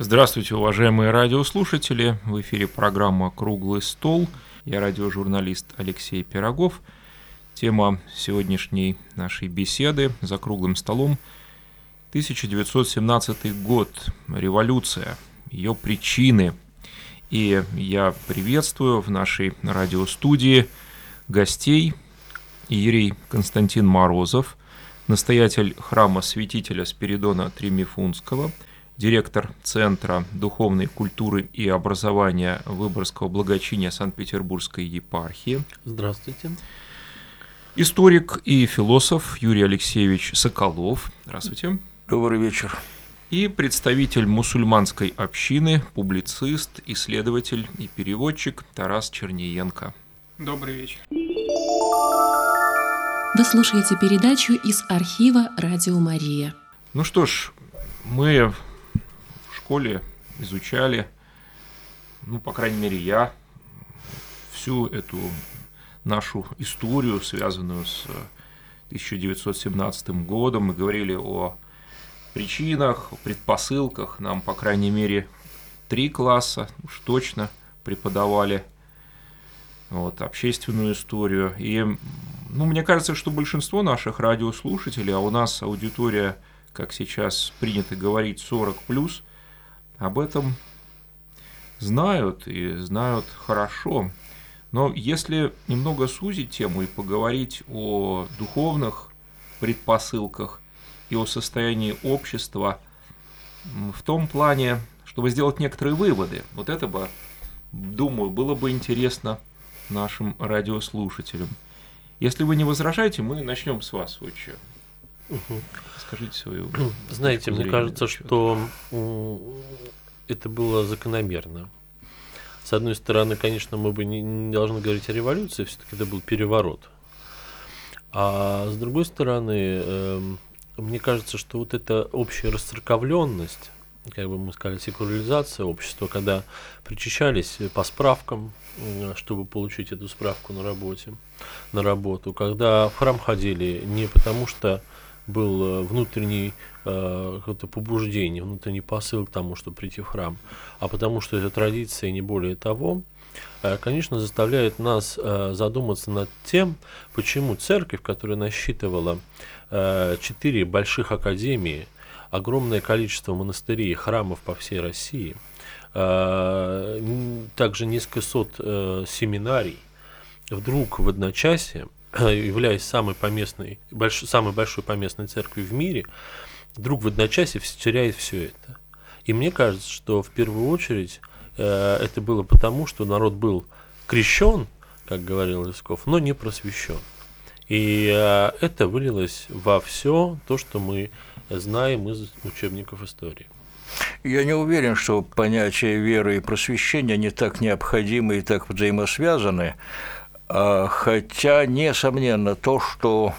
Здравствуйте, уважаемые радиослушатели! В эфире программа «Круглый стол». Я радиожурналист Алексей Пирогов. Тема сегодняшней нашей беседы «За круглым столом» 1917 год, революция, ее причины. И я приветствую в нашей радиостудии гостей: иерей Константин Морозов, настоятель храма святителя Спиридона Тремифунского, директор Центра духовной культуры и образования Выборгского благочиния Санкт-Петербургской епархии. Здравствуйте. Историк и философ Юрий Алексеевич Соколов. Здравствуйте. Добрый вечер. И представитель мусульманской общины, публицист, исследователь и переводчик Тарас Черниенко. Добрый вечер. Вы слушаете передачу из архива «Радио Мария». Ну что ж, мы в школе изучали, по крайней мере, я, всю эту нашу историю, связанную с 1917 годом. Мы говорили о причинах, о предпосылках. Нам, по крайней мере, 3 класса уж точно преподавали общественную историю. И мне кажется, что большинство наших радиослушателей, а у нас аудитория, как сейчас принято говорить, 40+, об этом знают и знают хорошо. Но если немного сузить тему и поговорить о духовных предпосылках и о состоянии общества в том плане, чтобы сделать некоторые выводы, это бы, думаю, было бы интересно нашим радиослушателям. Если вы не возражаете, мы начнем с вас, отче. Скажите свою. Знаете, мне кажется, что это было закономерно. С одной стороны, конечно, мы бы не должны говорить о революции, все-таки это был переворот. А с другой стороны, мне кажется, что эта общая расцерковленность, как бы мы сказали, секуляризация общества, когда причащались по справкам, чтобы получить эту справку на работу, когда в храм ходили не потому, что был внутренний какое-то побуждение, внутренний посыл к тому, чтобы прийти в храм, а потому что это традиция и не более того, конечно, заставляет нас задуматься над тем, почему церковь, которая насчитывала 4 больших академии, огромное количество монастырей и храмов по всей России, также несколько сот семинарий, вдруг в одночасье, являясь самой большой поместной церковью в мире, вдруг в одночасье теряет все это. И мне кажется, что в первую очередь это было потому, что народ был крещен, как говорил Лесков, но не просвещен. И это вылилось во все то, что мы знаем из учебников истории. Я не уверен, что понятия веры и просвещения не так необходимы и так взаимосвязаны, хотя, несомненно, то, что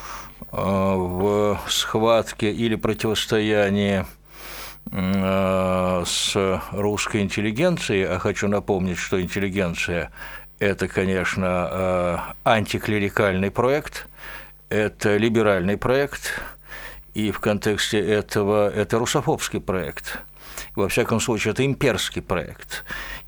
в схватке или противостоянии с русской интеллигенцией, а хочу напомнить, что интеллигенция – это, конечно, антиклерикальный проект, это либеральный проект, и в контексте этого это русофобский проект. Во всяком случае, это имперский проект.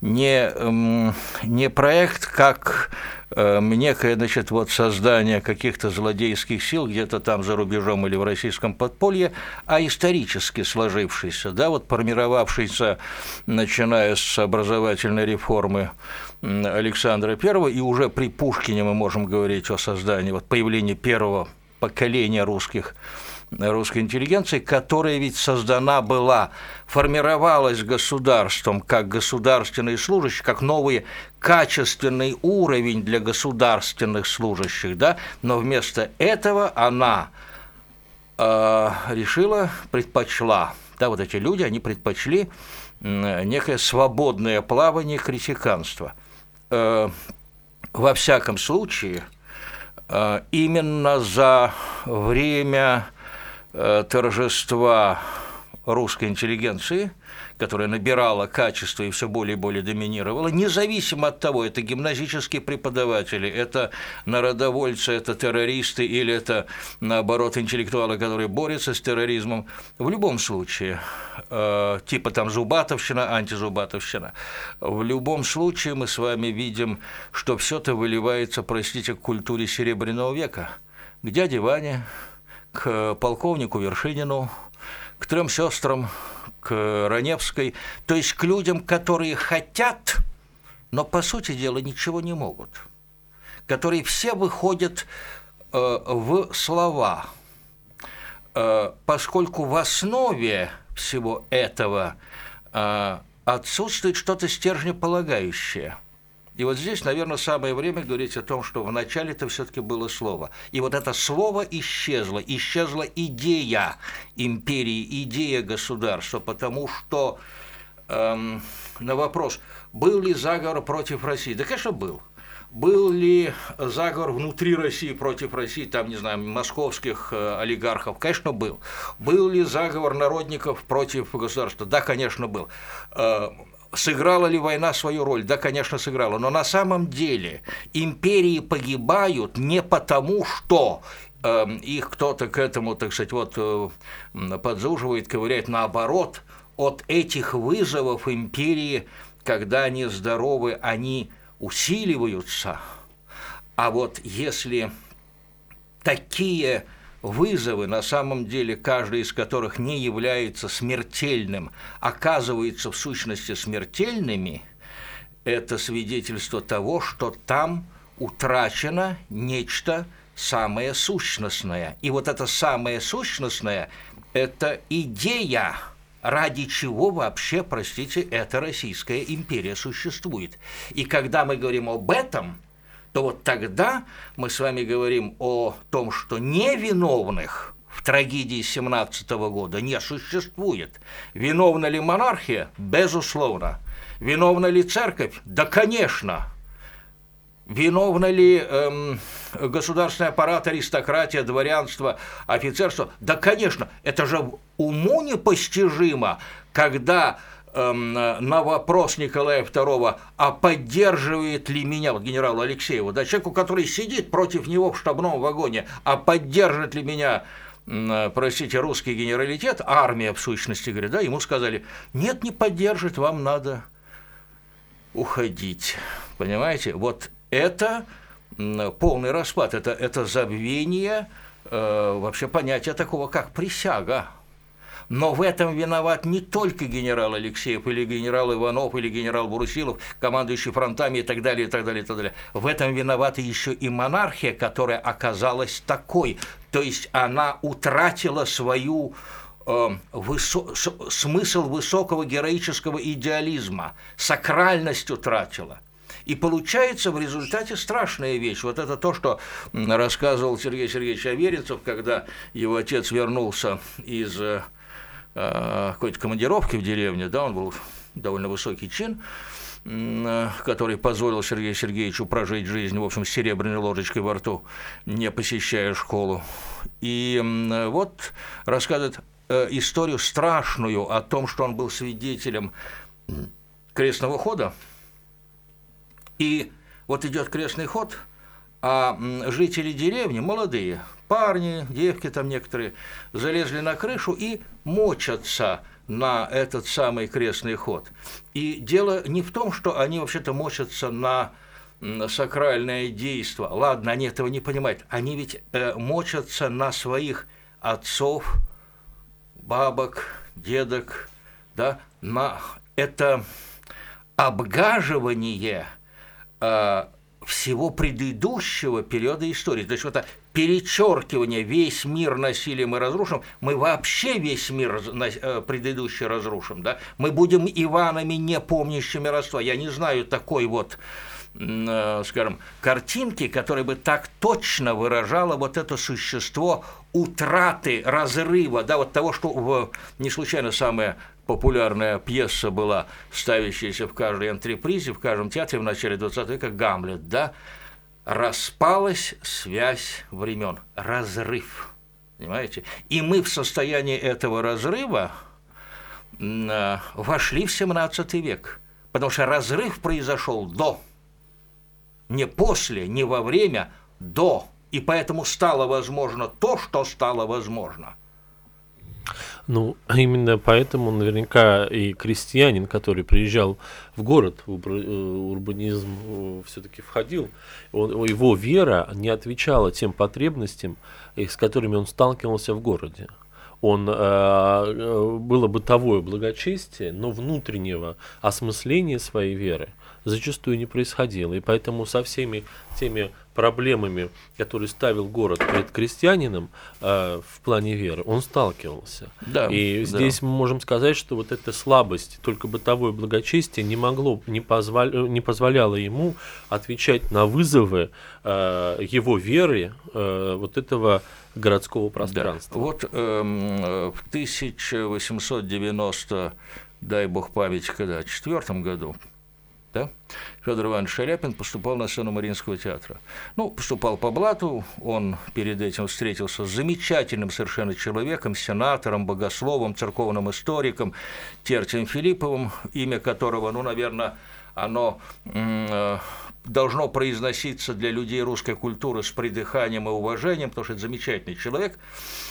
Не проект как некое, создание каких-то злодейских сил где-то там за рубежом или в российском подполье, а исторически сложившийся, формировавшийся, начиная с образовательной реформы Александра I, и уже при Пушкине мы можем говорить о создании, появлении первого поколения русской интеллигенции, которая ведь создана была, формировалась государством как государственные служащие, как новый качественный уровень для государственных служащих, но вместо этого она предпочла, эти люди, они предпочли некое свободное плавание критиканства. Во всяком случае, именно за время торжества русской интеллигенции, которая набирала качество и все более и более доминировала, независимо от того, это гимназические преподаватели, это народовольцы, это террористы или это, наоборот, интеллектуалы, которые борются с терроризмом, в любом случае, типа там зубатовщина, антизубатовщина, в любом случае мы с вами видим, что все это выливается, простите, к культуре Серебряного века, к дяде Ване, к полковнику Вершинину, к трем сестрам, к Раневской, то есть к людям, которые хотят, но, по сути дела, ничего не могут, которые все выходят в слова, поскольку в основе всего этого отсутствует что-то стержнеполагающее. И вот здесь, наверное, самое время говорить о том, что вначале это все-таки было слово. И вот это слово исчезло идея империи, идея государства, потому что на вопрос, был ли заговор против России? Да, конечно, был. Был ли заговор внутри России против России, там, не знаю, московских олигархов? Конечно, был. Был ли заговор народников против государства? Да, конечно, был. Сыграла ли война свою роль? Да, конечно, сыграла. Но на самом деле империи погибают не потому, что их кто-то к этому, так сказать, вот подзуживает, ковыряет. Наоборот, от этих вызовов империи, когда они здоровы, они усиливаются. А вот если такие вызовы, на самом деле, каждый из которых не является смертельным, оказываются в сущности смертельными, это свидетельство того, что там утрачено нечто самое сущностное. И вот это самое сущностное – это идея, ради чего вообще, простите, эта Российская империя существует. И когда мы говорим об этом, то вот тогда мы с вами говорим о том, что невиновных в трагедии 17 года не существует. Виновна ли монархия? Безусловно. Виновна ли церковь? Да, конечно. Виновна ли государственный аппарат, аристократия, дворянство, офицерство? Да, конечно. Это же уму непостижимо, когда на вопрос Николая II, а поддерживает ли меня, вот генералу Алексееву, да, человеку, который сидит против него в штабном вагоне, а поддержит ли меня, простите, русский генералитет, армия, в сущности, говорит, да, ему сказали, нет, не поддержит, вам надо уходить. Понимаете? Вот это полный распад, это забвение вообще понятия такого, как присяга. Но в этом виноват не только генерал Алексеев или генерал Иванов или генерал Брусилов, командующий фронтами и так далее, и так далее, и так далее. В этом виновата еще и монархия, которая оказалась такой. То есть она утратила свою смысл высокого героического идеализма, сакральность утратила. И получается в результате страшная вещь. Вот это то, что рассказывал Сергей Сергеевич Аверинцев, когда его отец вернулся из какой-то командировки в деревне, да, он был довольно высокий чин, который позволил Сергею Сергеевичу прожить жизнь, в общем, с серебряной ложечкой во рту, не посещая школу. И вот рассказывает историю страшную о том, что он был свидетелем крестного хода. И вот идет крестный ход, а жители деревни, молодые, парни, девки там некоторые, залезли на крышу и мочатся на этот самый крестный ход. И дело не в том, что они вообще-то мочатся на сакральное действо. Ладно, они этого не понимают. Они ведь мочатся на своих отцов, бабок, дедок, да, на это обгаживание всего предыдущего периода истории. То есть вот это перечеркивание, весь мир насилием и разрушим, мы вообще весь мир предыдущий разрушим. Да? Мы будем Иванами, не помнящими родства. Я не знаю такой вот, скажем, картинки, которая бы так точно выражала вот это существо утраты, разрыва, да, вот того, что не случайно самая популярная пьеса была, ставящаяся в каждой антрепризе, в каждом театре в начале 20 века, «Гамлет», да, распалась связь времен, разрыв, понимаете? И мы в состоянии этого разрыва вошли в 17 век, потому что разрыв произошел до, не после, не во время, до, и поэтому стало возможно то, что стало возможно. Ну, именно поэтому наверняка и крестьянин, который приезжал в город, урбанизм все-таки входил, его вера не отвечала тем потребностям, с которыми он сталкивался в городе. Было бытовое благочестие, но внутреннего осмысления своей веры зачастую не происходило. И поэтому со всеми теми проблемами, которые ставил город перед крестьянином в плане веры, он сталкивался. Да, и здесь мы можем сказать, что вот эта слабость, только бытовое благочестие не позволяло ему отвечать на вызовы его веры, вот этого городского пространства. Да. Вот в 1890, дай бог памяти, когда, 4 году, да, Федор Иванович Шаляпин поступал на сцену Мариинского театра. Ну, поступал по блату, он перед этим встретился с замечательным совершенно человеком, сенатором, богословом, церковным историком Терцием Филипповым, имя которого, ну, наверное, оно должно произноситься для людей русской культуры с придыханием и уважением, потому что это замечательный человек.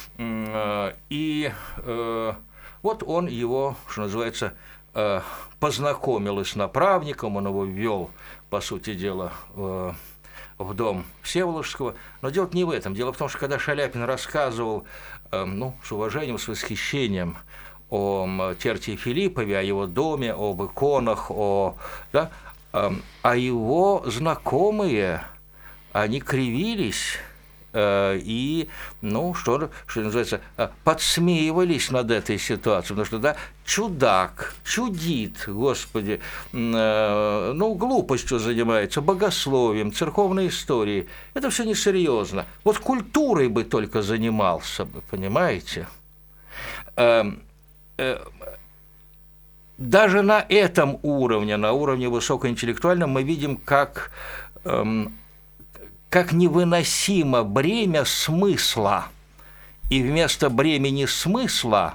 И вот он его, что называется, познакомил с направником, он его ввел, по сути дела, в дом Всеволожского. Но дело не в этом. Дело в том, что когда Шаляпин рассказывал, ну, с уважением, с восхищением о Терции Филиппове, о его доме, об иконах, а его знакомые, они кривились и, ну, что называется, подсмеивались над этой ситуацией, потому что, да, чудак, чудит, Господи, ну, глупостью занимается, богословием, церковной историей. Это все несерьезно. Вот культурой бы только занимался бы, понимаете? Даже на этом уровне, на уровне высокоинтеллектуальном, мы видим, как невыносимо бремя смысла, и вместо бремени смысла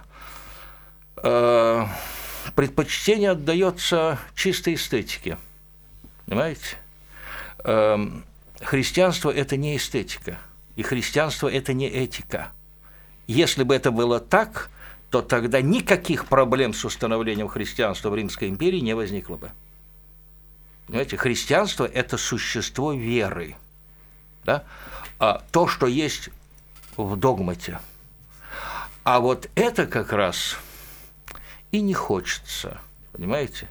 предпочтение отдается чистой эстетике. Понимаете? Христианство – это не эстетика, и христианство – это не этика. Если бы это было так, то тогда никаких проблем с установлением христианства в Римской империи не возникло бы. Понимаете, христианство – это существо веры, да? То, что есть в догмате. А вот это как раз и не хочется, понимаете?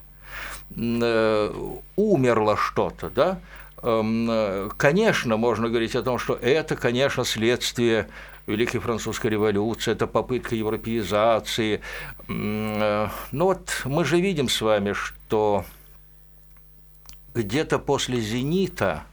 Умерло что-то, да? Конечно, можно говорить о том, что это, конечно, следствие Великой Французской революции, это попытка европеизации. Но вот мы же видим с вами, что где-то после «Зенита»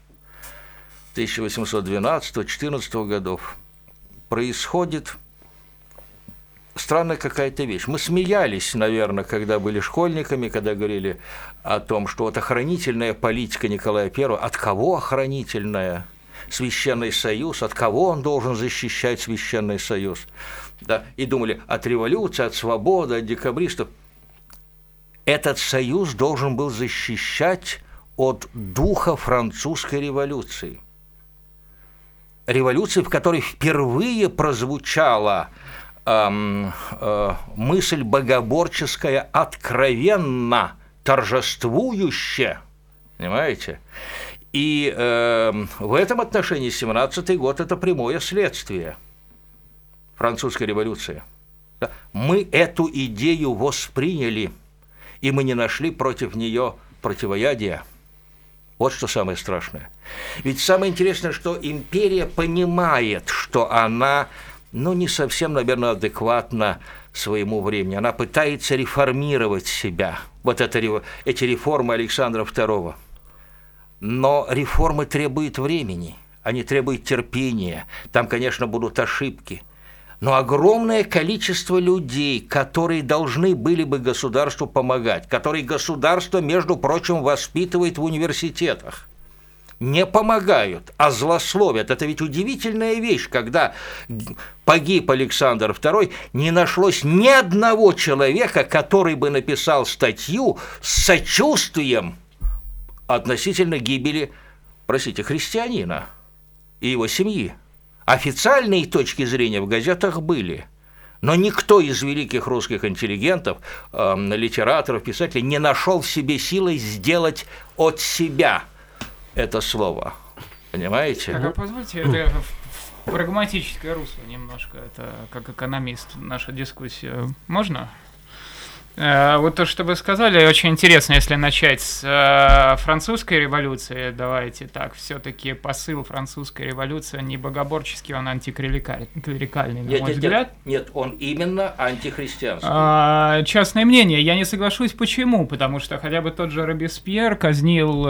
1812-14 годов происходит странная какая-то вещь. Мы смеялись, наверное, когда были школьниками, когда говорили о том, что вот охранительная политика Николая I, от кого охранительная? Священный Союз, от кого он должен защищать Священный Союз? Да? И думали, от революции, от свободы, от декабристов. Этот союз должен был защищать от духа французской революции. Революции, в которой впервые прозвучала мысль богоборческая откровенно, торжествующая. Понимаете? И в этом отношении 17-й год – это прямое следствие французской революции. Мы эту идею восприняли, и мы не нашли против нее противоядия. Вот что самое страшное. Ведь самое интересное, что империя понимает, что она, ну, не совсем, наверное, адекватна своему времени. Она пытается реформировать себя. Вот эти реформы Александра II. Но реформы требуют времени, они требуют терпения. Там, конечно, будут ошибки. Но огромное количество людей, которые должны были бы государству помогать, которые государство, между прочим, воспитывает в университетах. не помогают, а злословят. Это ведь удивительная вещь, когда погиб Александр II, не нашлось ни одного человека, который бы написал статью с сочувствием относительно гибели, христианина и его семьи. Официальные точки зрения в газетах были, но никто из великих русских интеллигентов, литераторов, писателей не нашел в себе силы сделать от себя это слово. Понимаете? Так, позвольте, это в прагматическое русло немножко, это как экономист наша дискуссия. Можно? Вот то, что вы сказали, очень интересно, если начать с французской революции. Давайте так, все-таки посыл французской революции не богоборческий, он антиклерикальный, на мой взгляд. Нет, он именно антихристианский. Частное мнение, я не соглашусь. Почему? Потому что хотя бы тот же Робеспьер казнил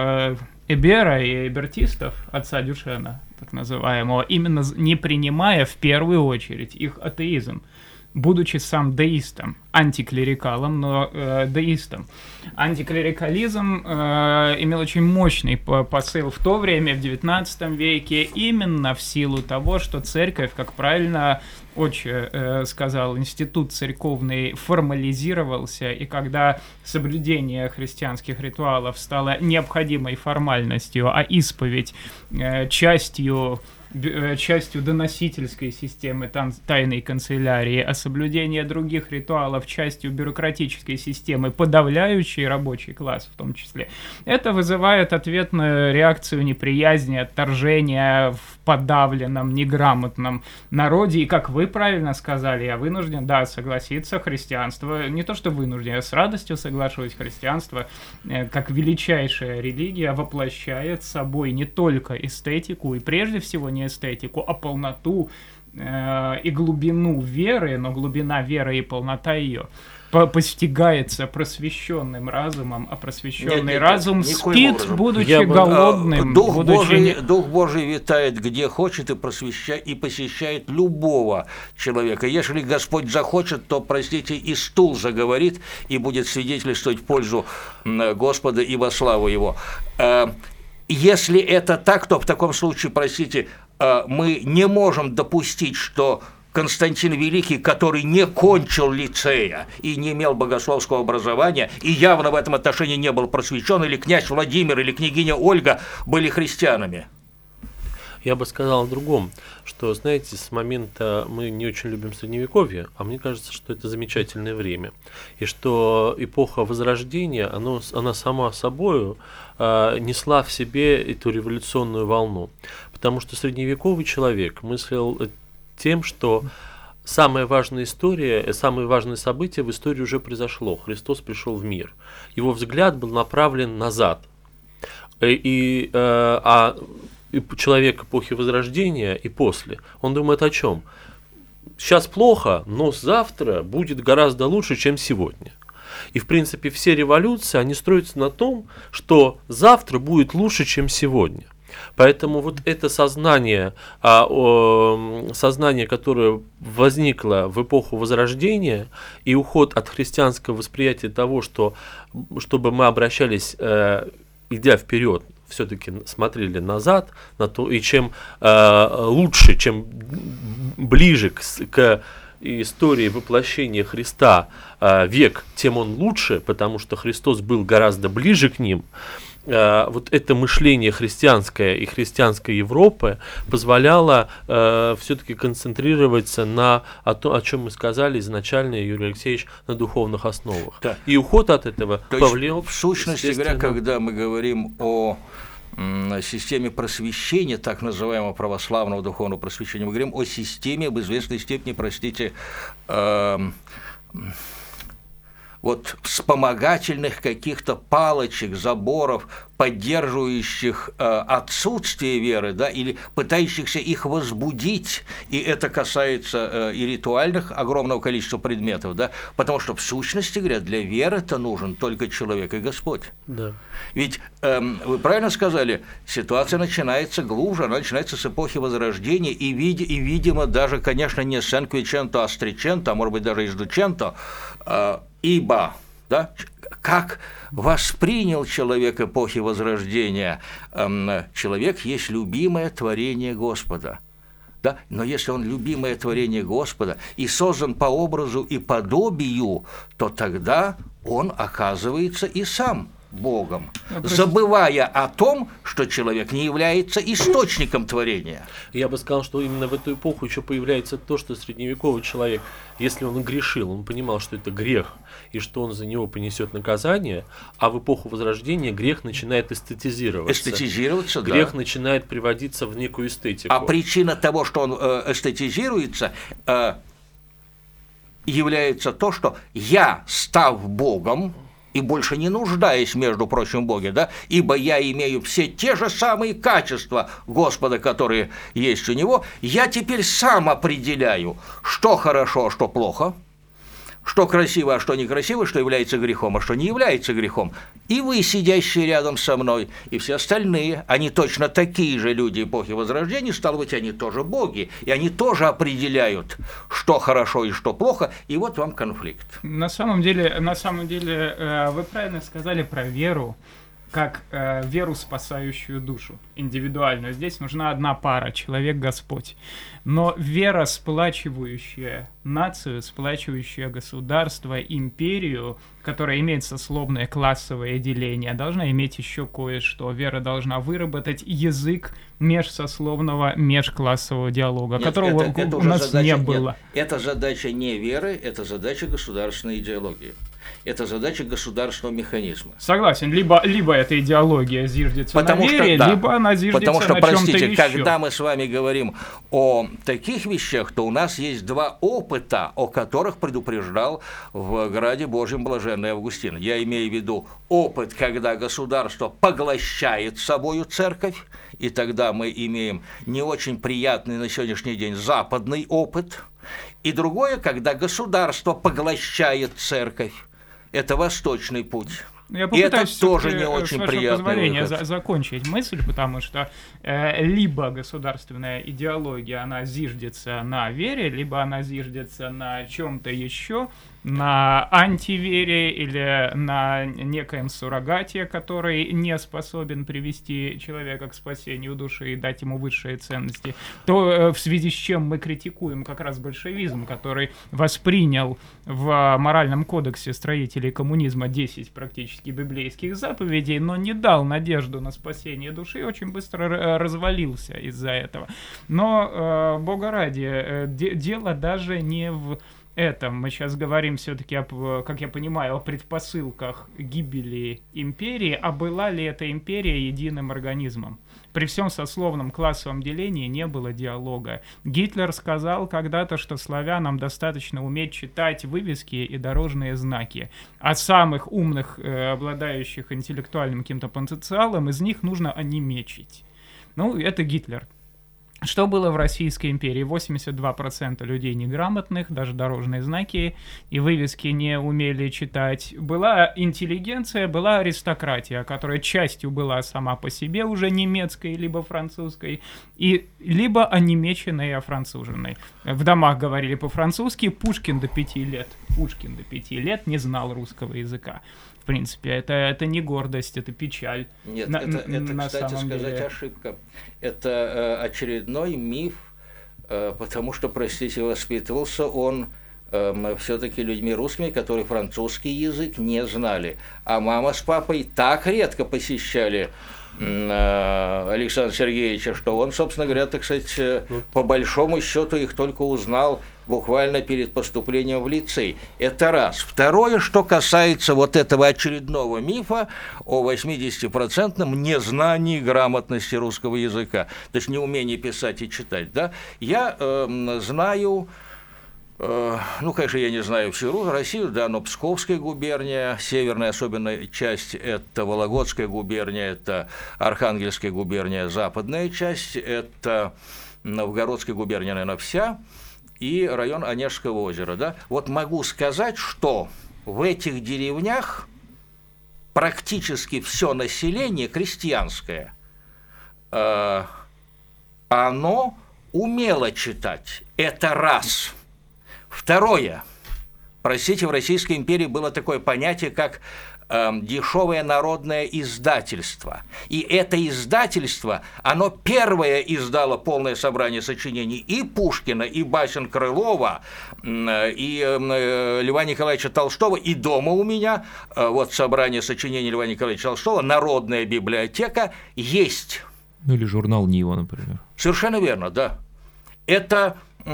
Эбера и эбертистов, отца Дюшена, так называемого, именно не принимая в первую очередь их атеизм, будучи сам деистом, антиклерикалом, но деистом. Антиклерикализм имел очень мощный посыл в то время, в XIX веке, именно в силу того, что церковь, как правильно отче сказал, институт церковный формализировался, и когда соблюдение христианских ритуалов стало необходимой формальностью, а исповедь частью доносительской системы тайной канцелярии, а соблюдение других ритуалов частью бюрократической системы, подавляющей рабочий класс в том числе, это вызывает ответную реакцию неприязни, отторжения в подавленном, неграмотном народе. И как вы правильно сказали, я вынужден, согласиться, христианство, не то что вынужден, я с радостью соглашусь, христианство как величайшая религия воплощает собой не только эстетику, и прежде всего не эстетику, а полноту и глубину веры, но глубина веры и полнота ее постигается просвещенным разумом, а просвещенный разум спит, будучи голодным. Дух Божий витает где хочет и посещает любого человека. Если Господь захочет, то, и стул заговорит и будет свидетельствовать в пользу Господа и во славу Его. Если это так, то в таком случае, мы не можем допустить, что Константин Великий, который не кончил лицея и не имел богословского образования, и явно в этом отношении не был просвещен, или князь Владимир, или княгиня Ольга были христианами. Я бы сказал о другом, что, знаете, с момента мы не очень любим Средневековье, а мне кажется, что это замечательное время, и что эпоха Возрождения, она сама собою несла в себе эту революционную волну, потому что средневековый человек мыслил тем, что самая важная история, самое важное событие в истории уже произошло. Христос пришел в мир. Его взгляд был направлен назад. А человек эпохи Возрождения и после, он думает о чем? Сейчас плохо, но завтра будет гораздо лучше, чем сегодня. И, в принципе, все революции, они строятся на том, что завтра будет лучше, чем сегодня. Поэтому вот это сознание, которое возникло в эпоху Возрождения, и уход от христианского восприятия того, чтобы мы обращались, идя вперед, все-таки смотрели назад на то, и чем лучше, чем ближе к истории воплощения Христа век, тем он лучше, потому что Христос был гораздо ближе к ним. Вот это мышление христианское и христианской Европы позволяло все-таки концентрироваться на о чем мы сказали изначально, Юрий Алексеевич, на духовных основах. Да. И уход от этого повлиял. В сущности говоря, когда мы говорим о системе просвещения, так называемого православного духовного просвещения, мы говорим о системе, в известной степени, вспомогательных каких-то палочек, заборов, поддерживающих отсутствие веры, или пытающихся их возбудить, и это касается и ритуальных огромного количества предметов, потому что в сущности, говоря, для веры-то нужен только человек и Господь. Да. Ведь, вы правильно сказали, ситуация начинается глубже, она начинается с эпохи Возрождения, и видимо, даже, конечно, не с Сен-Квиченто, а с Триченто, а может быть, даже и с Дученто, ибо как воспринял человек эпохи Возрождения. Человек есть любимое творение Господа. Да? Но если он любимое творение Господа и создан по образу и подобию, то тогда он оказывается и сам Богом, забывая о том, что человек не является источником творения. Я бы сказал, что именно в эту эпоху еще появляется то, что средневековый человек, если он грешил, он понимал, что это грех, и что он за него понесет наказание, а в эпоху Возрождения грех начинает эстетизироваться. Эстетизироваться, да. Грех начинает приводиться в некую эстетику. А причина того, что он эстетизируется, является то, что я, став Богом, и больше не нуждаясь, между прочим, в Боге, да, ибо я имею все те же самые качества Господа, которые есть у Него, я теперь сам определяю, что хорошо, а что плохо, что красиво, а что некрасиво, что является грехом, а что не является грехом. И вы, сидящие рядом со мной, и все остальные, они точно такие же люди эпохи Возрождения, стало быть, они тоже боги, и они тоже определяют, что хорошо и что плохо, и вот вам конфликт. На самом деле, вы правильно сказали про веру, как веру, спасающую душу, индивидуальную. Здесь нужна одна пара, человек-Господь. Но вера, сплачивающая нацию, сплачивающая государство, империю, которая имеет сословное классовое деление, должна иметь еще кое-что. Вера должна выработать язык межсословного, межклассового диалога, которого у нас не было. Это задача не веры, это задача государственной идеологии. Это задача государственного механизма. Согласен. Либо эта идеология зиждется на вере, либо она зиждется на чем-то простите, еще. Когда мы с вами говорим о таких вещах, то у нас есть два опыта, о которых предупреждал в Граде Божьем блаженный Августин. Я имею в виду опыт, когда государство поглощает собою церковь, и тогда мы имеем не очень приятный на сегодняшний день западный опыт, и другое, когда государство поглощает церковь. Это восточный путь. Я и это тоже не очень приятный выход. Закончить мысль, потому что либо государственная идеология, она зиждется на вере, либо она зиждется на чем-то еще, на антивере или на некоем суррогате, который не способен привести человека к спасению души и дать ему высшие ценности, то в связи с чем мы критикуем как раз большевизм, который воспринял в моральном кодексе строителей коммунизма 10 практически библейских заповедей, но не дал надежду на спасение души и очень быстро развалился из-за этого. Но, бога ради, дело даже не в этом. Мы сейчас говорим все-таки, как я понимаю, о предпосылках гибели империи, а была ли эта империя единым организмом? При всем сословном классовом делении не было диалога. Гитлер сказал когда-то, что славянам достаточно уметь читать вывески и дорожные знаки, а самых умных, обладающих интеллектуальным каким-то потенциалом, из них нужно онемечить. Ну, это Гитлер. Что было в Российской империи? 82% людей неграмотных, даже дорожные знаки и вывески не умели читать. Была интеллигенция, была аристократия, которая частью была сама по себе уже немецкой, либо французской, и либо онемеченной и офранцуженной. В домах говорили по-французски. Пушкин до 5 лет не знал русского языка. В принципе, это не гордость, это печаль. Нет, это кстати сказать, ошибка. Это очередной миф, потому что, простите, воспитывался он все-таки людьми русскими, которые французский язык не знали. А мама с папой так редко посещали Александра Сергеевича, что он, собственно говоря, так сказать, по большому счету их только узнал буквально перед поступлением в лицей. Это раз. Второе, что касается вот этого очередного мифа о 80% незнании грамотности русского языка, то есть неумении писать и читать. Да? Я знаю... Ну, конечно, я не знаю всю Россию, да, но Псковская губерния, северная особенная часть – это Вологодская губерния, это Архангельская губерния, западная часть – это Новгородская губерния, наверное, вся, и район Онежского озера. Да. Вот могу сказать, что в этих деревнях практически все население крестьянское, оно умело читать. Это раз. Второе. Простите, в Российской империи было такое понятие, как дешевое народное издательство. И это издательство, оно первое издало полное собрание сочинений и Пушкина, и басен Крылова, и Льва Николаевича Толстого, и дома у меня вот собрание сочинений Льва Николаевича Толстого, народная библиотека есть. Ну или журнал «Нива», например. Совершенно верно, да. Это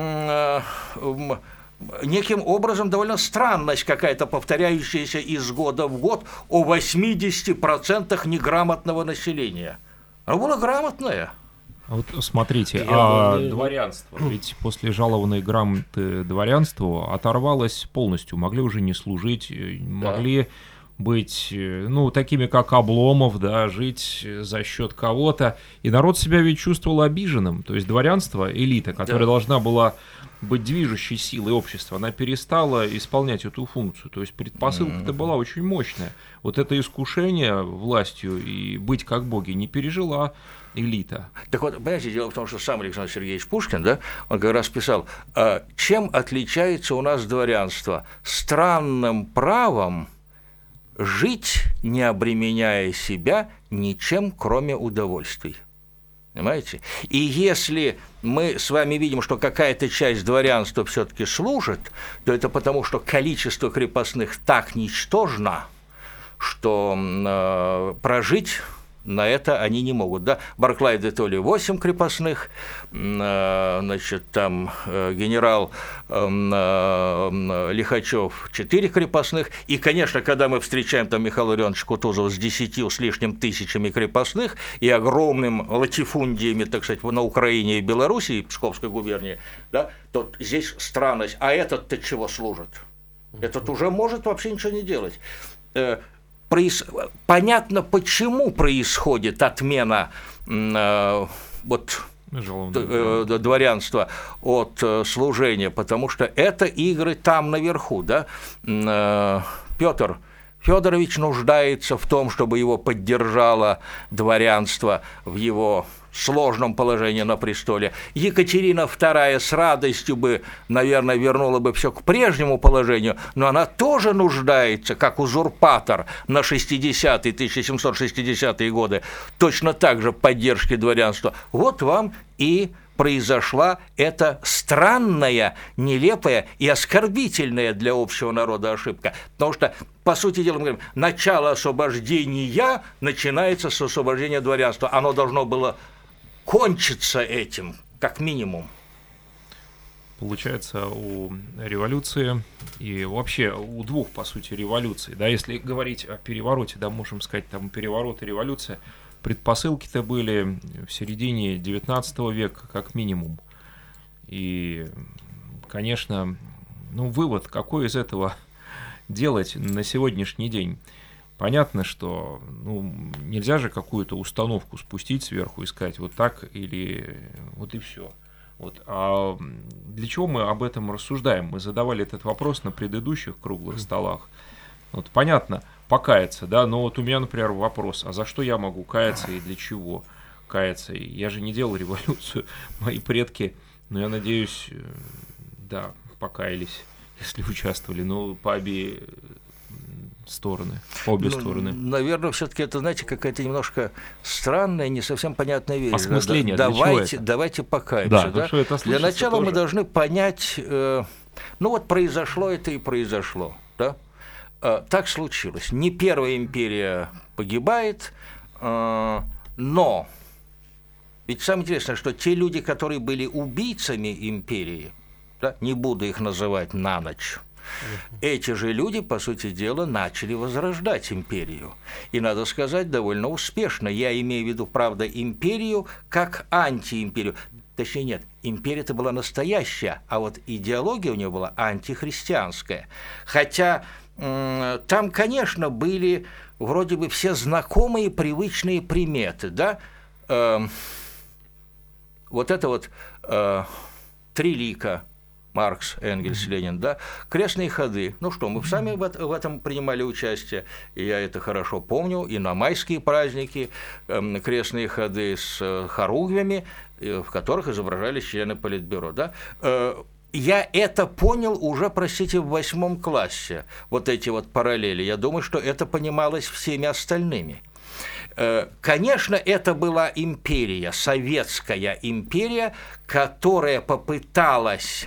неким образом довольно странность какая-то, повторяющаяся из года в год, о 80% неграмотного населения. Оно было грамотное. Вот смотрите, дворянство, ведь после жалованной грамоты дворянству оторвалось полностью, могли уже не служить, могли быть, ну, такими как Обломов, да, жить за счет кого-то, и народ себя ведь чувствовал обиженным, то есть дворянство, элита, которая должна была быть движущей силой общества, она перестала исполнять эту функцию, то есть предпосылка-то была очень мощная. Вот это искушение властью и быть как боги не пережила элита. Так вот, понимаете, дело в том, что сам Александр Сергеевич Пушкин, да, он как раз писал, чем отличается у нас дворянство? Странным правом жить, не обременяя себя ничем, кроме удовольствий. Понимаете? И если мы с вами видим, что какая-то часть дворянства все-таки служит, то это потому, что количество крепостных так ничтожно, что прожить на это они не могут. Да? Барклай де Толли 8 крепостных, значит, там генерал Лихачев 4 крепостных. И, конечно, когда мы встречаем там Михаила Леонидовича Кутузова с 10 с лишним тысячами крепостных и огромным латифундиями, так сказать, на Украине и Белоруссии, и Псковской губернии, да, то здесь странность. А этот-то чего служит? Этот уже может вообще ничего не делать. Понятно, почему происходит отмена дворянства от служения, потому что это игры там наверху, да? Петр Федорович нуждается в том, чтобы его поддержало дворянство в его сложном положении на престоле. Екатерина II с радостью бы, наверное, вернула бы все к прежнему положению, но она тоже нуждается, как узурпатор на 1760-е годы, точно так же в поддержке дворянства. Вот вам и произошла эта странная, нелепая и оскорбительная для общего народа ошибка. Потому что, по сути дела, мы говорим, начало освобождения начинается с освобождения дворянства. Оно должно было кончиться этим, как минимум. Получается, у революции и вообще у двух, по сути, революций, да, если говорить о перевороте, да, можем сказать, там переворот и революция, предпосылки-то были в середине XIX века, как минимум. И, конечно, ну, вывод, какой из этого делать на сегодняшний день? Понятно, что нельзя же какую-то установку спустить сверху и сказать вот так или вот и все. Вот. А для чего мы об этом рассуждаем? Мы задавали этот вопрос на предыдущих круглых столах. Вот понятно, покаяться, да, но вот у меня, например, вопрос, а за что я могу каяться и для чего каяться? Я же не делал революцию, мои предки, но я надеюсь, да, покаялись, если участвовали, но по обе стороны, по обе стороны. Наверное, все-таки это, знаете, какая-то немножко странная, не совсем понятная вещь. Осмысление, давайте покаемся. Да? Для начала мы должны понять, вот произошло это и произошло, да? Так случилось. Не Первая империя погибает, но ведь самое интересное, что те люди, которые были убийцами империи, да, не буду их называть на ночь, эти же люди, по сути дела, начали возрождать империю. И, надо сказать, довольно успешно. Я имею в виду, правда, империю как антиимперию. Точнее, нет, империя-то была настоящая, а вот идеология у нее была антихристианская. Хотя там, конечно, были вроде бы все знакомые, привычные приметы, да? Вот это вот три лика, Маркс, Энгельс, Ленин, да, крестные ходы. Ну что, мы сами в этом принимали участие, и я это хорошо помню, и на майские праздники крестные ходы с хоругвями, в которых изображались члены Политбюро, да. я это понял уже, простите, в 8 классе, вот эти вот параллели. Я думаю, что это понималось всеми остальными. Конечно, это была империя, советская империя, которая попыталась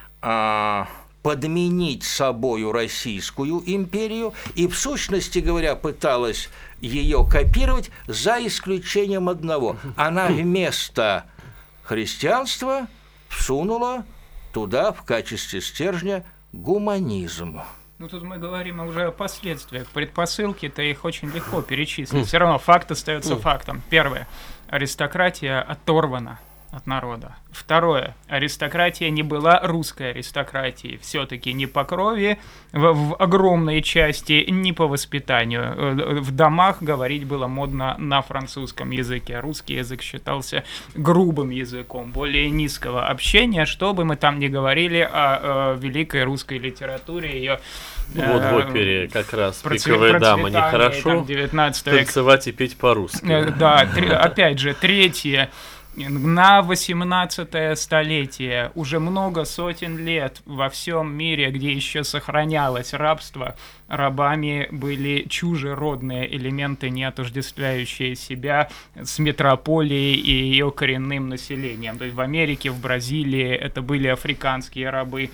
подменить собою Российскую империю и, в сущности говоря, пыталась ее копировать, за исключением одного. Она вместо христианства всунула туда в качестве стержня гуманизм. Ну, тут мы говорим уже о последствиях. Предпосылки-то их очень легко перечислить. Все равно факт остается фактом. Первое. Аристократия оторвана от народа. Второе. Аристократия не была русской аристократией. Все-таки не по крови, в огромной части, не по воспитанию. В домах говорить было модно на французском языке. Русский язык считался грубым языком, более низкого общения, что бы мы там ни говорили о великой русской литературе, ее вот в опере как раз «Пиковая дама» нехорошо 19 век. Танцевать и петь по-русски. Да, опять же, третье. На 18-е столетие, уже много сотен лет во всем мире, где еще сохранялось рабство, рабами были чужеродные элементы, не отождествляющие себя с метрополией и ее коренным населением. То есть в Америке, в Бразилии это были африканские рабы,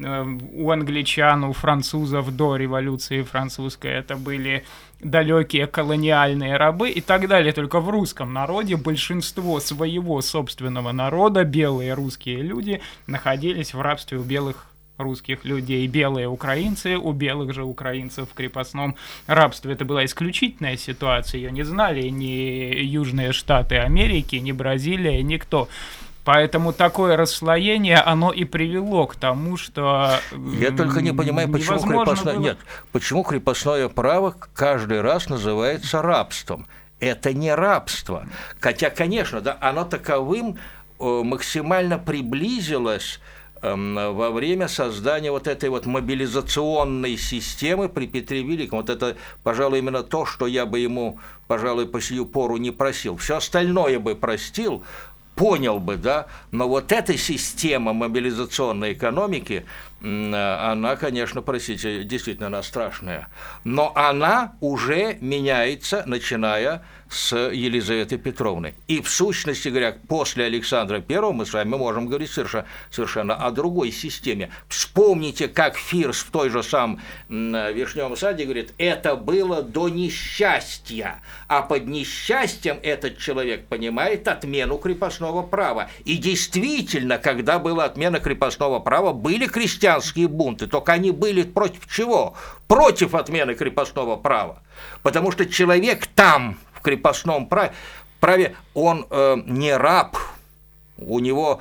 у англичан, у французов до революции французской это были далекие колониальные рабы и так далее. Только в русском народе большинство своего собственного народа, белые русские люди, находились в рабстве у белых русских людей. Белые украинцы у белых же украинцев в крепостном рабстве. Это была исключительная ситуация, ее не знали ни Южные Штаты Америки, ни Бразилия, никто. Поэтому такое расслоение, оно и привело к тому, что я только не понимаю, почему крепостное... Было... Нет, почему крепостное право каждый раз называется рабством. Это не рабство. Хотя, конечно, да, оно таковым максимально приблизилось во время создания вот этой вот мобилизационной системы при Петре Великом. Вот это, пожалуй, именно то, что я бы ему, пожалуй, по сию пору не просил. Все остальное бы простил, понял бы, да, но вот эта система мобилизационной экономики, она, конечно, простите, действительно она страшная, но она уже меняется, начиная с Елизаветы Петровны. И в сущности говоря, после Александра I мы с вами можем говорить совершенно о другой системе. Вспомните, как Фирс в той же самом Вишневом саде говорит, это было до несчастья, а под несчастьем этот человек понимает отмену крепостного права. И действительно, когда была отмена крепостного права, были крестьянские бунты, только они были против чего? Против отмены крепостного права. Потому что человек там, в крепостном праве, он не раб, у него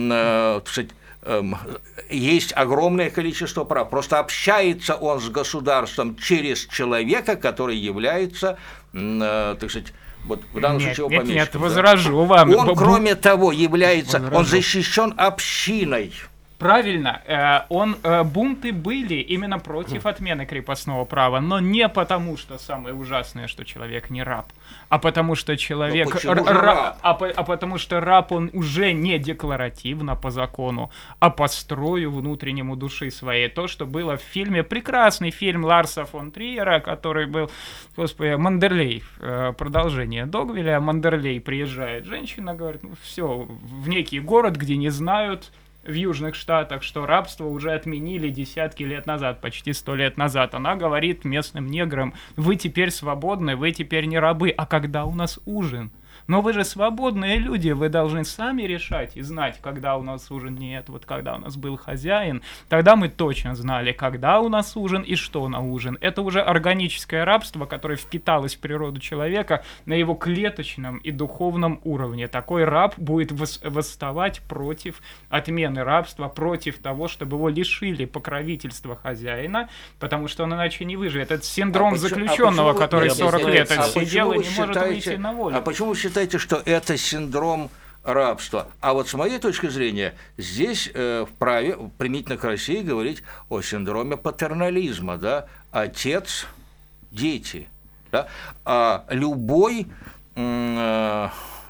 есть огромное количество прав, просто общается он с государством через человека, который является, так сказать, вот в данном случае помещиком. Нет, возражу вам. Он, кроме того, является, он защищен общиной. Правильно, бунты были именно против отмены крепостного права, но не потому, что самое ужасное, что человек не раб, а потому что человек... потому что раб, он уже не декларативно по закону, а по строю внутреннему души своей. То, что было в фильме, прекрасный фильм Ларса фон Триера, который был, господи, Мандерлей, продолжение Догвиля. Мандерлей приезжает, женщина говорит, ну все, в некий город, где не знают... в Южных Штатах, что рабство уже отменили десятки лет назад, почти 100 лет назад. Она говорит местным неграм, вы теперь свободны, вы теперь не рабы, а когда у нас ужин? Но вы же свободные люди, вы должны сами решать и знать, когда у нас ужин. Нет, вот когда у нас был хозяин, тогда мы точно знали, когда у нас ужин и что на ужин. Это уже органическое рабство, которое впиталось в природу человека на его клеточном и духовном уровне. Такой раб будет восставать против отмены рабства, против того, чтобы его лишили покровительства хозяина, потому что он иначе не выживет. Это синдром заключенного, который 40 лет отсидел и не может выйти на волю. А почему вы считаете, что это синдром рабства? А вот с моей точки зрения, здесь вправе, применительно к России, говорить о синдроме патернализма, да? Отец, дети. Да? А любой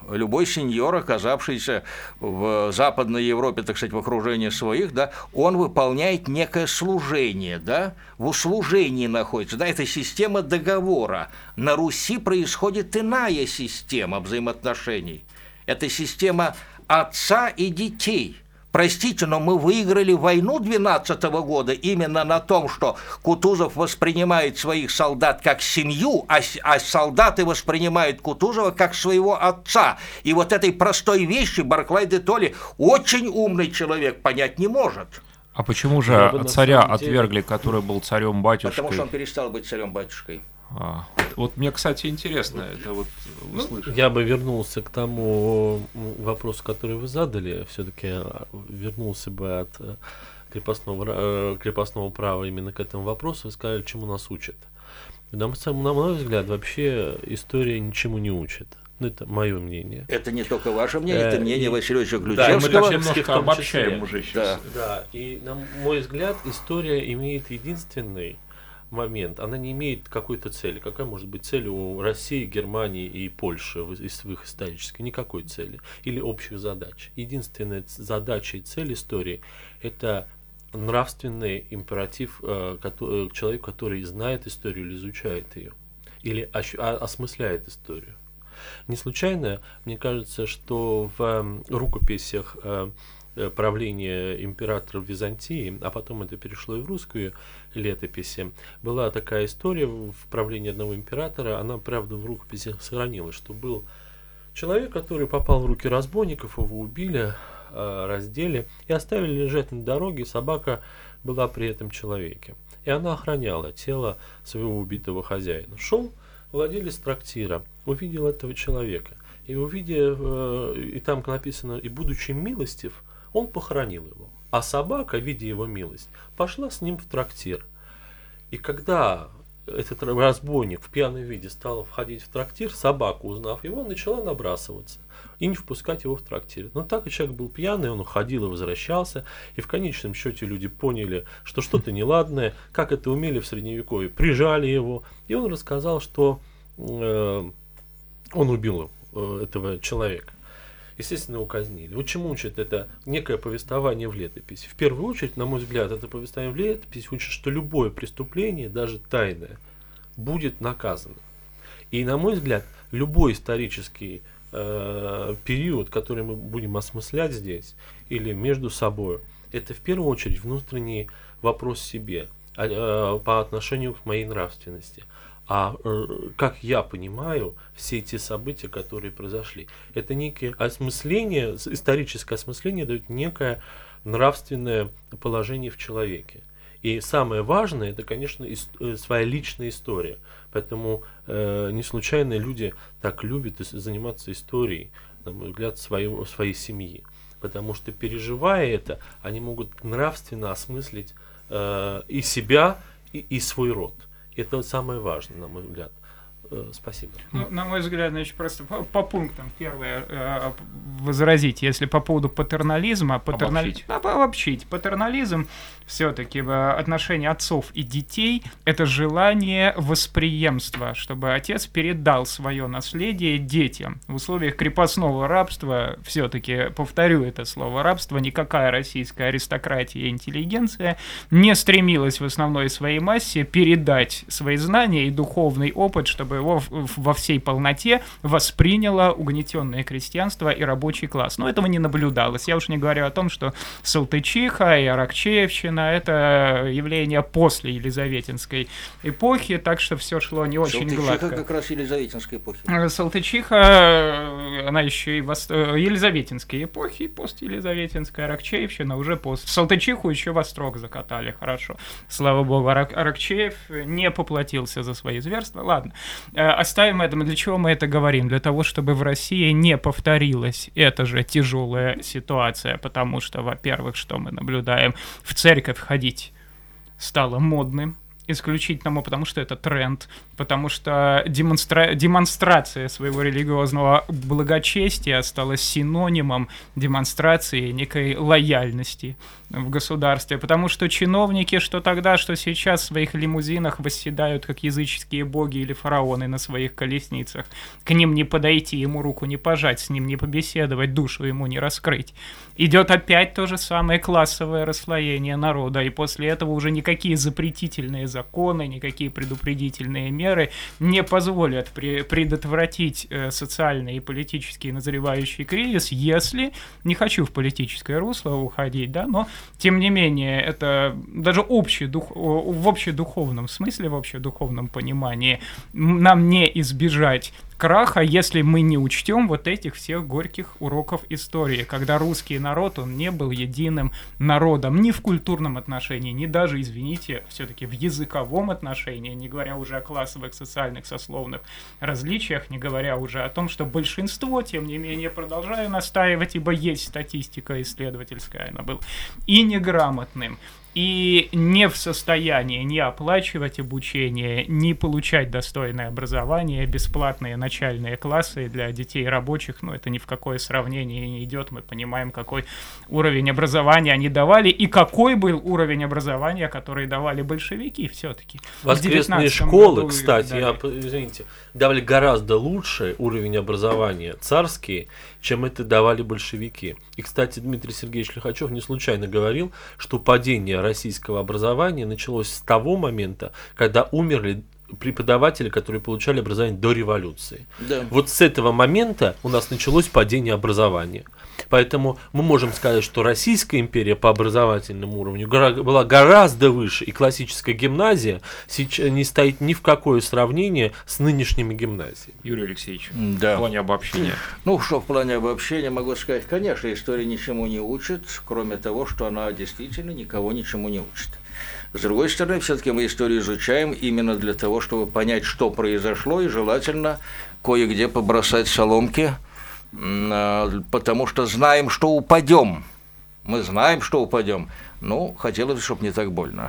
любой сеньор, оказавшийся в Западной Европе, так сказать, в окружении своих, да, он выполняет некое служение, да, в услужении находится, да, это система договора. На Руси происходит иная система взаимоотношений. Это система отца и детей. Простите, но мы выиграли войну 12 года именно на том, что Кутузов воспринимает своих солдат как семью, а солдаты воспринимают Кутузова как своего отца. И вот этой простой вещи Барклай де Толли, очень умный человек, понять не может. А почему же царя отвергли, который был царем-батюшкой? Потому что он перестал быть царем-батюшкой. Вот мне, кстати, интересно это вот услышать. Я бы вернулся к тому вопросу, который вы задали. Все-таки вернулся бы от крепостного права именно к этому вопросу и сказали, чему нас учат. На мой взгляд, вообще история ничему не учит. Ну, это мое мнение. Это не только ваше мнение, это мнение Василия Ключевского. Да, мы так немножко обобщаем уже сейчас. Да, и на мой взгляд, история имеет единственный момент. Она не имеет какой-то цели. Какая может быть цель у России, Германии и Польши в их исторической? Никакой цели. Или общих задач. Единственная задача и цель истории – это нравственный императив человеку, который знает историю или изучает ее. Или осмысляет историю. Не случайно, мне кажется, что в рукописях правления императоров Византии, а потом это перешло и в русскую летописи, была такая история в правлении одного императора, она, правда, в рукописях сохранилась, что был человек, который попал в руки разбойников, его убили, раздели и оставили лежать на дороге, собака была при этом человеке. И она охраняла тело своего убитого хозяина. Шел владелец трактира, увидел этого человека, и увидев, и там написано, и будучи милостив, он похоронил его. А собака, видя его милость, пошла с ним в трактир. И когда этот разбойник в пьяном виде стал входить в трактир, собака, узнав его, начала набрасываться и не впускать его в трактир. Но так и человек был пьяный, он уходил и возвращался, и в конечном счете люди поняли, что что-то неладное, как это умели в Средневековье, прижали его, и он рассказал, что он убил этого человека. Естественно, его казнили. Вот чему учит это некое повествование в летописи? В первую очередь, на мой взгляд, это повествование в летописи учит, что любое преступление, даже тайное, будет наказано. И, на мой взгляд, любой исторический период, который мы будем осмыслять здесь, или между собой, это в первую очередь внутренний вопрос себе по отношению к моей нравственности. А как я понимаю все эти события, которые произошли, это некое осмысление, историческое осмысление дает некое нравственное положение в человеке. И самое важное, это, конечно, своя личная история. Поэтому не случайно люди так любят заниматься историей, на мой взгляд, своей семьи. Потому что, переживая это, они могут нравственно осмыслить и себя, и свой род. Это самое важное, на мой взгляд. Спасибо. Ну, на мой взгляд, значит, просто по пунктам. Первое, возразить, если по поводу патернализма, обобщить. Патернализм все-таки в отношении отцов и детей — это желание восприемства, чтобы отец передал свое наследие детям. В условиях крепостного рабства, все-таки повторю это слово, рабство, никакая российская аристократия и интеллигенция не стремилась в основной своей массе передать свои знания и духовный опыт, чтобы его во всей полноте восприняло угнетенное крестьянство и рабочий класс. Но этого не наблюдалось. Я уж не говорю о том, что Салтычиха и Аракчеевщина — это явление после Елизаветинской эпохи, так что все шло не очень гладко. Салтычиха как раз Елизаветинской эпохи. Салтычиха, она еще и Елизаветинской эпохи, пост-Елизаветинская, Аракчеевщина уже после. Салтычиху еще во строк закатали, хорошо. Слава богу, Аракчеев не поплатился за свои зверства. Ладно. Оставим это. Для чего мы это говорим? Для того, чтобы в России не повторилась эта же тяжелая ситуация, потому что, во-первых, что мы наблюдаем, в церковь ходить стало модным, исключительному, потому что это тренд, потому что демонстрация своего религиозного благочестия стала синонимом демонстрации некой лояльности в государстве, потому что чиновники, что тогда, что сейчас, в своих лимузинах восседают как языческие боги или фараоны на своих колесницах. К ним не подойти, ему руку не пожать, с ним не побеседовать, душу ему не раскрыть. Идет опять то же самое классовое расслоение народа, и после этого уже никакие запретительные законы, никакие предупредительные меры не позволят предотвратить социальный и политический назревающий кризис, если, не хочу в политическое русло уходить, да, но тем не менее это даже в общедуховном смысле, в общедуховном понимании нам не избежать краха, если мы не учтем вот этих всех горьких уроков истории, когда русский народ, он не был единым народом ни в культурном отношении, ни даже, извините, все-таки в языковом отношении, не говоря уже о классовых, социальных, сословных различиях, не говоря уже о том, что большинство, тем не менее, продолжаю настаивать, ибо есть статистика исследовательская, она была и неграмотным, и не в состоянии ни оплачивать обучение, ни получать достойное образование, бесплатные начальные классы для детей рабочих, ну, это ни в какое сравнение не идет, мы понимаем, какой уровень образования они давали, и какой был уровень образования, который давали большевики все-таки. Воскресные школы, кстати, извините, давали гораздо лучший уровень образования царские, чем это давали большевики. И, кстати, Дмитрий Сергеевич Лихачев не случайно говорил, что падение российского образования началось с того момента, когда умерли преподаватели, которые получали образование до революции. Да. Вот с этого момента у нас началось падение образования. Поэтому мы можем сказать, что Российская империя по образовательному уровню была гораздо выше, и классическая гимназия не стоит ни в какое сравнение с нынешними гимназиями. Юрий Алексеевич, да. В плане обобщения. Ну, что в плане обобщения могу сказать, конечно, история ничему не учит, кроме того, что она действительно никого ничему не учит. С другой стороны, все-таки мы историю изучаем именно для того, чтобы понять, что произошло, и желательно кое-где побросать соломки, потому что знаем, что упадем. Мы знаем, что упадем. Ну, хотелось бы, чтобы не так больно.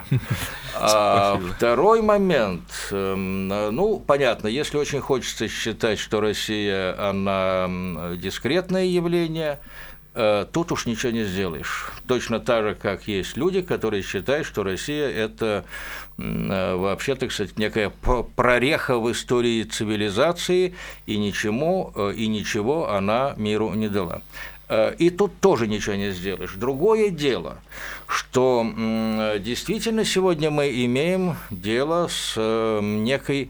Второй момент. Ну, понятно, если очень хочется считать, что Россия, она дискретное явление, тут уж ничего не сделаешь. Точно так же, как есть люди, которые считают, что Россия – это вообще, так сказать, некая прореха в истории цивилизации, и ничего она миру не дала. И тут тоже ничего не сделаешь. Другое дело, что действительно сегодня мы имеем дело с некой,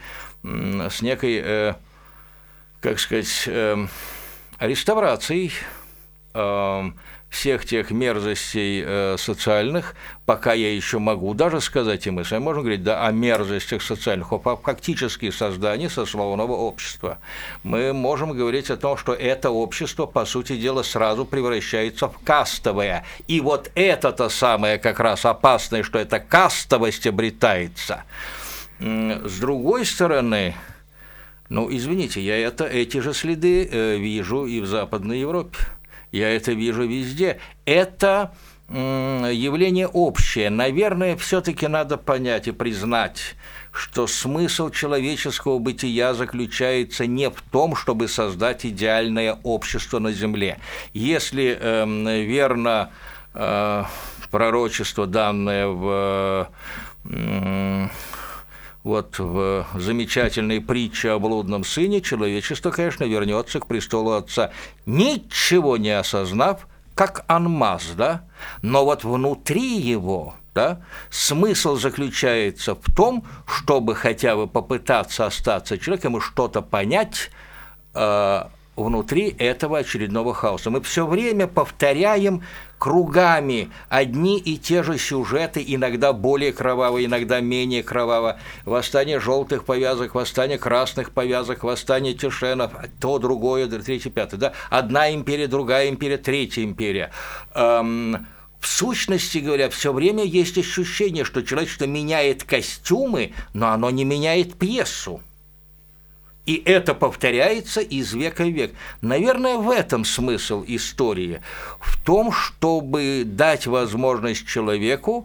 как сказать, реставрацией всех тех мерзостей социальных, пока я еще могу даже сказать, и мы с вами можем говорить, да, о мерзостях социальных, о фактически создании сословного общества. Мы можем говорить о том, что это общество, по сути дела, сразу превращается в кастовое. И вот это-то самое как раз опасное, что эта кастовость обретается. С другой стороны, ну, извините, я эти же следы вижу и в Западной Европе. Я это вижу везде. Это явление общее. Наверное, все-таки надо понять и признать, что смысл человеческого бытия заключается не в том, чтобы создать идеальное общество на Земле. Если верно пророчество, данное в замечательной притче о блудном сыне, человечество, конечно, вернется к престолу Отца, ничего не осознав, как анмаз, да? Но вот внутри его, да, смысл заключается в том, чтобы хотя бы попытаться остаться человеком и что-то понять внутри этого очередного хаоса. Мы все время повторяем кругами одни и те же сюжеты, иногда более кровавые, иногда менее кроваво. Восстание желтых повязок, восстание красных повязок, восстание тишенов, то, другое, третье, пятое. Да? Одна империя, другая империя, третья империя. В сущности говоря, все время есть ощущение, что человечество меняет костюмы, но оно не меняет пьесу. И это повторяется из века в век. Наверное, в этом смысл истории. В том, чтобы дать возможность человеку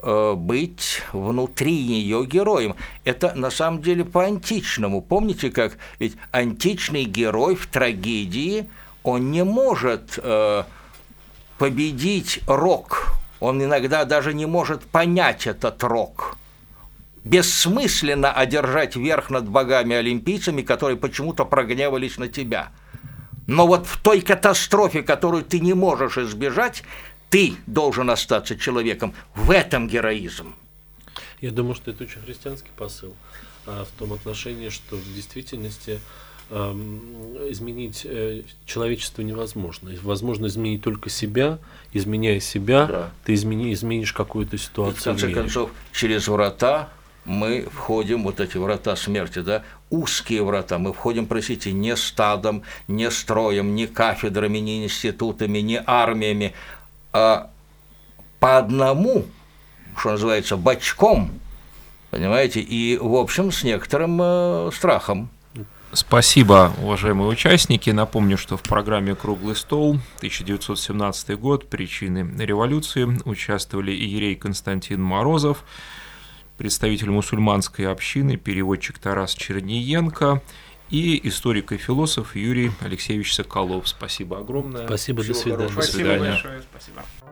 быть внутри нее героем. Это на самом деле по-античному. Помните, как ведь античный герой в трагедии, он не может победить рок, он иногда даже не может понять этот рок. Бессмысленно одержать верх над богами-олимпийцами, которые почему-то прогневались на тебя. Но вот в той катастрофе, которую ты не можешь избежать, ты должен остаться человеком. В этом героизм. Я думаю, что это очень христианский посыл, в том отношении, что в действительности изменить человечество невозможно. Возможно изменить только себя. Изменяя себя, да, ты изменишь какую-то ситуацию. И в конце концов, через врата мы входим, вот эти врата смерти, да, узкие врата, мы входим, простите, не стадом, не строем, не кафедрами, не институтами, не армиями, а по одному, что называется, бочком, понимаете, и, в общем, с некоторым страхом. Спасибо, уважаемые участники. Напомню, что в программе «Круглый стол» 1917 год, «Причины революции» участвовали иерей Константин Морозов, представитель мусульманской общины, переводчик Тарас Черниенко и историк и философ Юрий Алексеевич Соколов. Спасибо огромное. Спасибо, до свидания. Спасибо большое, спасибо.